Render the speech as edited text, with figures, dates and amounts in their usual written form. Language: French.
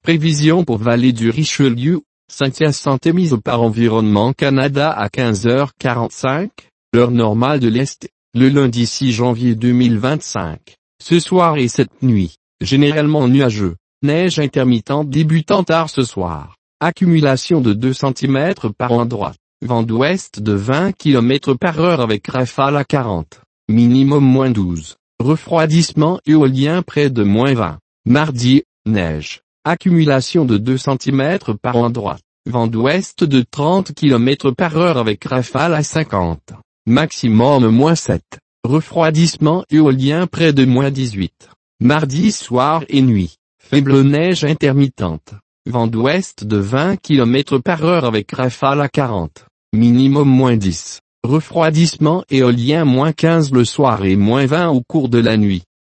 Prévision pour Vallée du Richelieu, Saint-Hyacinthe mise par Environnement Canada à 15h45, heure normale de l'Est, le lundi 6 janvier 2025. Ce soir et cette nuit, généralement nuageux, neige intermittente débutant tard ce soir, accumulation de 2 cm par endroit, vent d'ouest de 20 km par heure avec rafale à 40, minimum -12, refroidissement éolien près de -20, mardi, neige. Accumulation de 2 cm par endroit. Vent d'ouest de 30 km par heure avec rafale à 50. Maximum -7. Refroidissement éolien près de -18. Mardi soir et nuit. Faible neige intermittente. Vent d'ouest de 20 km par heure avec rafale à 40. Minimum -10. Refroidissement éolien -15 le soir et -20 au cours de la nuit.